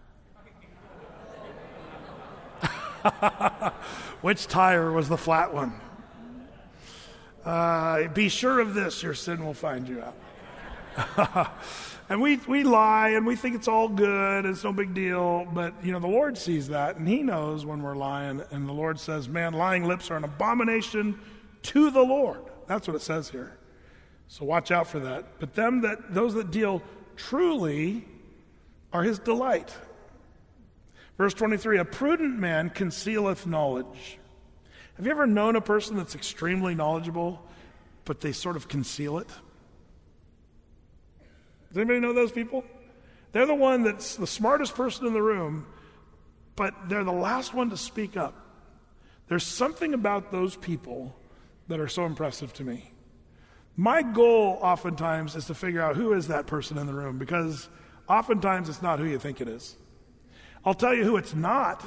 Which tire was the flat one? Be sure of this, your sin will find you out. And we lie, and we think it's all good, it's no big deal, but, you know, the Lord sees that, and he knows when we're lying, and the Lord says, man, lying lips are an abomination to the Lord. That's what it says here. So watch out for that. But those that deal truly are his delight. Verse 23, a prudent man concealeth knowledge. Have you ever known a person that's extremely knowledgeable, but they sort of conceal it? Does anybody know those people? They're the one that's the smartest person in the room, but they're the last one to speak up. There's something about those people that are so impressive to me. My goal oftentimes is to figure out who is that person in the room, because oftentimes it's not who you think it is. I'll tell you who it's not.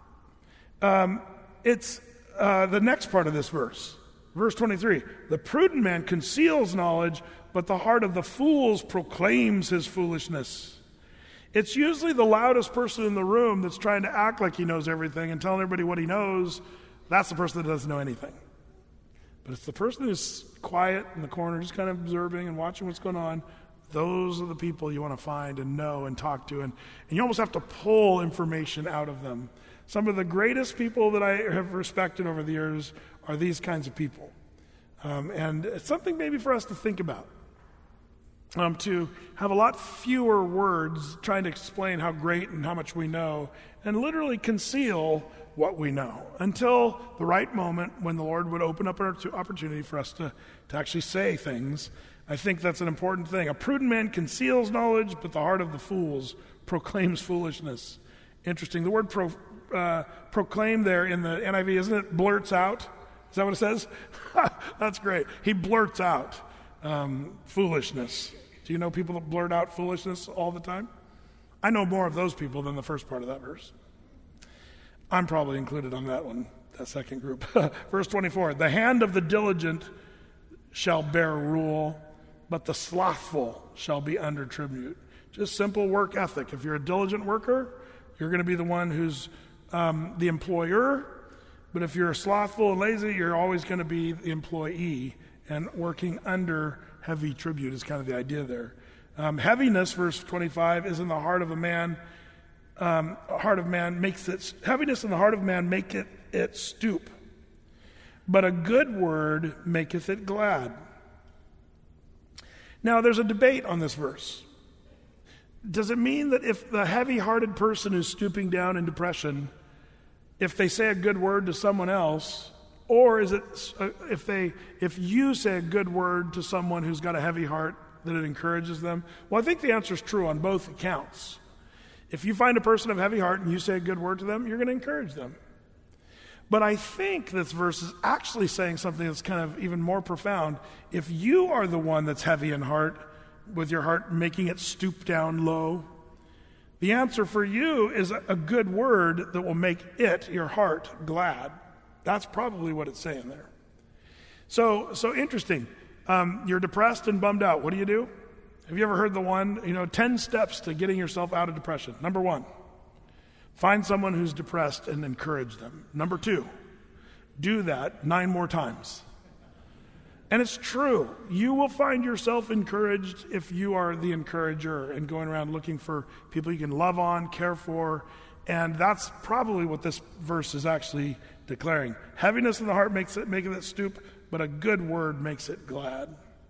It's the next part of this verse. Verse 23, the prudent man conceals knowledge, but the heart of the fools proclaims his foolishness. It's usually the loudest person in the room that's trying to act like he knows everything and telling everybody what he knows. That's the person that doesn't know anything. But it's the person who's quiet in the corner, just kind of observing and watching what's going on. Those are the people you want to find and know and talk to. And you almost have to pull information out of them. Some of the greatest people that I have respected over the years are these kinds of people. And it's something maybe for us to think about. To have a lot fewer words trying to explain how great and how much we know, and literally conceal what we know until the right moment when the Lord would open up an opportunity for us to actually say things. I think that's an important thing. A prudent man conceals knowledge, but the heart of the fools proclaims foolishness. Interesting. The word proclaim there in the NIV, isn't it blurts out? Is that what it says? That's great. He blurts out foolishness. Do you know people that blurt out foolishness all the time? I know more of those people than the first part of that verse. I'm probably included on that one, that second group. Verse 24, the hand of the diligent shall bear rule, but the slothful shall be under tribute. Just simple work ethic. If you're a diligent worker, you're going to be the one who's the employer. But if you're slothful and lazy, you're always going to be the employee. And working under heavy tribute is kind of the idea there. Heaviness, verse 25, is in the heart of a man. Heaviness in the heart of man make it stoop. but a good word maketh it glad. Now, there's a debate on this verse. Does it mean that if the heavy-hearted person is stooping down in depression, if they say a good word to someone else, or is it if you say a good word to someone who's got a heavy heart, that it encourages them? Well, I think the answer is true on both accounts. If you find a person of heavy heart and you say a good word to them, you're going to encourage them. But I think this verse is actually saying something that's kind of even more profound. If you are the one that's heavy in heart, with your heart making it stoop down low, the answer for you is a good word that will make it, your heart, glad. That's probably what it's saying there. So interesting. You're depressed and bummed out. What do? Have you ever heard the one, 10 steps to getting yourself out of depression? Number 1, find someone who's depressed and encourage them. Number 2, do that 9 more times. And it's true. You will find yourself encouraged if you are the encourager and going around looking for people you can love on, care for. And that's probably what this verse is actually declaring. Heaviness in the heart makes it stoop, but a good word makes it glad.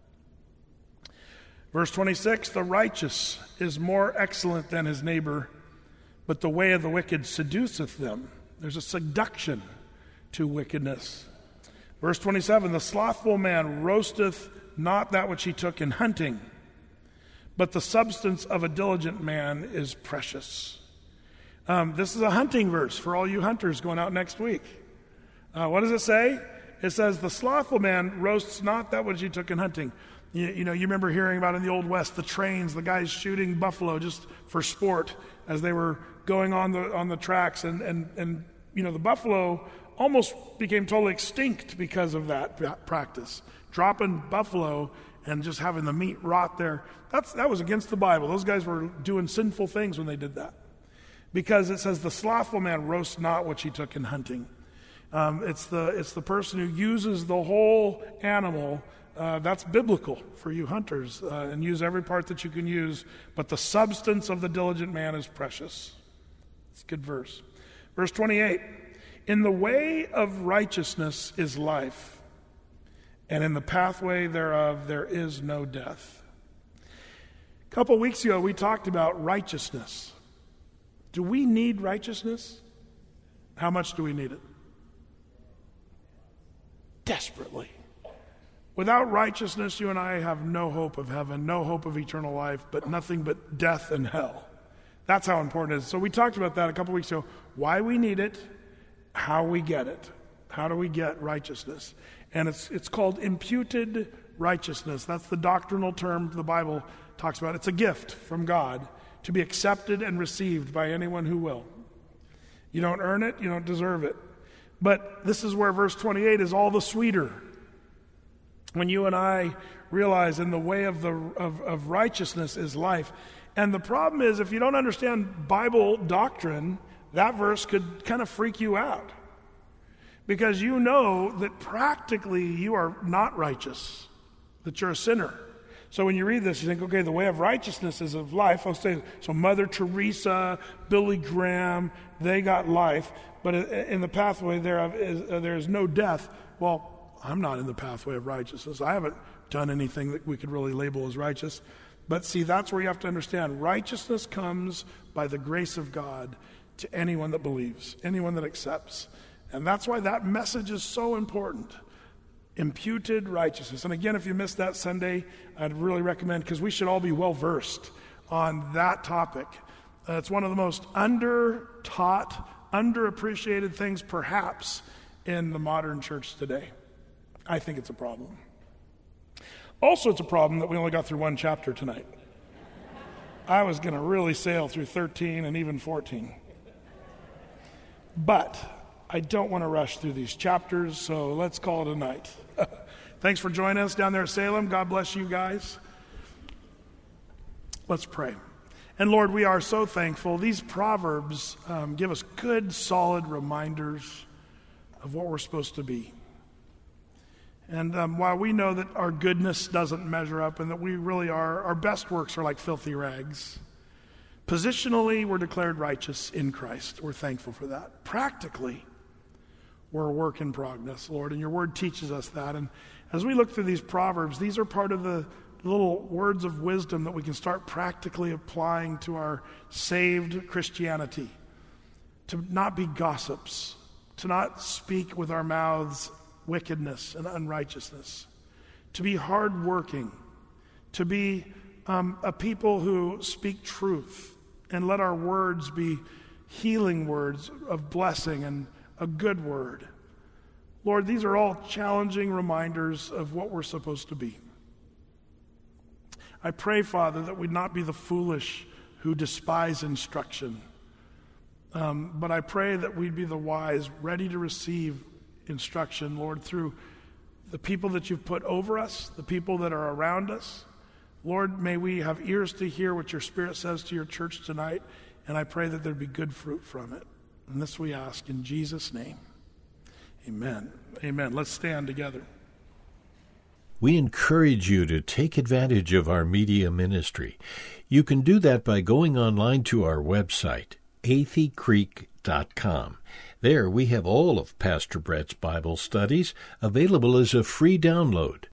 Verse 26, the righteous is more excellent than his neighbor, but the way of the wicked seduceth them. There's a seduction to wickedness. Verse 27, the slothful man roasteth not that which he took in hunting, but the substance of a diligent man is precious. This is a hunting verse for all you hunters going out next week. What does it say? It says, the slothful man roasts not that which he took in hunting. You remember hearing about in the Old West, the trains, the guys shooting buffalo just for sport as they were going on the tracks. And the buffalo almost became totally extinct because of that practice. Dropping buffalo and just having the meat rot there. That was against the Bible. Those guys were doing sinful things when they did that. Because it says, the slothful man roasts not what he took in hunting. It's the person who uses the whole animal. That's biblical for you hunters, and use every part that you can use. But the substance of the diligent man is precious. It's a good verse. Verse 28, in the way of righteousness is life, and in the pathway thereof there is no death. A couple weeks ago we talked about righteousness. Do we need righteousness? How much do we need it? Desperately. Without righteousness, you and I have no hope of heaven, no hope of eternal life, but nothing but death and hell. That's how important it is. So we talked about that a couple weeks ago. Why we need it, how we get it. How do we get righteousness? And it's called imputed righteousness. That's the doctrinal term the Bible talks about. It's a gift from God to be accepted and received by anyone who will. You don't earn it, you don't deserve it. But this is where verse 28 is all the sweeter. When you and I realize in the way of righteousness is life. And the problem is, if you don't understand Bible doctrine, that verse could kind of freak you out. Because you know that practically you are not righteous, that you're a sinner. So when you read this, you think, okay, the way of righteousness is of life. I'll say, so Mother Teresa, Billy Graham, they got life. But in the pathway thereof there is no death. Well, I'm not in the pathway of righteousness. I haven't done anything that we could really label as righteous. But see, that's where you have to understand. Righteousness comes by the grace of God to anyone that believes, anyone that accepts. And that's why that message is so important. Imputed righteousness. And again, if you missed that Sunday, I'd really recommend, because we should all be well-versed on that topic. It's one of the most under-taught, underappreciated things, perhaps, in the modern church today. I think it's a problem. Also, it's a problem that we only got through one chapter tonight. I was going to really sail through 13 and even 14. But I don't want to rush through these chapters, so let's call it a night. Thanks for joining us down there at Salem. God bless you guys. Let's pray. And Lord, we are so thankful. These Proverbs give us good, solid reminders of what we're supposed to be. And while we know that our goodness doesn't measure up and that we really are, our best works are like filthy rags, positionally we're declared righteous in Christ. We're thankful for that. Practically, we're a work in progress, Lord, and your word teaches us that. And as we look through these Proverbs, these are part of the little words of wisdom that we can start practically applying to our saved Christianity. To not be gossips, to not speak with our mouths wickedness and unrighteousness, to be hardworking, to be a people who speak truth, and let our words be healing words of blessing and a good word. Lord, these are all challenging reminders of what we're supposed to be. I pray, Father, that we'd not be the foolish who despise instruction, but I pray that we'd be the wise, ready to receive instruction, Lord, through the people that you've put over us, the people that are around us. Lord, may we have ears to hear what your Spirit says to your church tonight, and I pray that there'd be good fruit from it. And this we ask in Jesus' name. Amen. Amen. Let's stand together. We encourage you to take advantage of our media ministry. You can do that by going online to our website, atheycreek.com. There we have all of Pastor Brett's Bible studies available as a free download.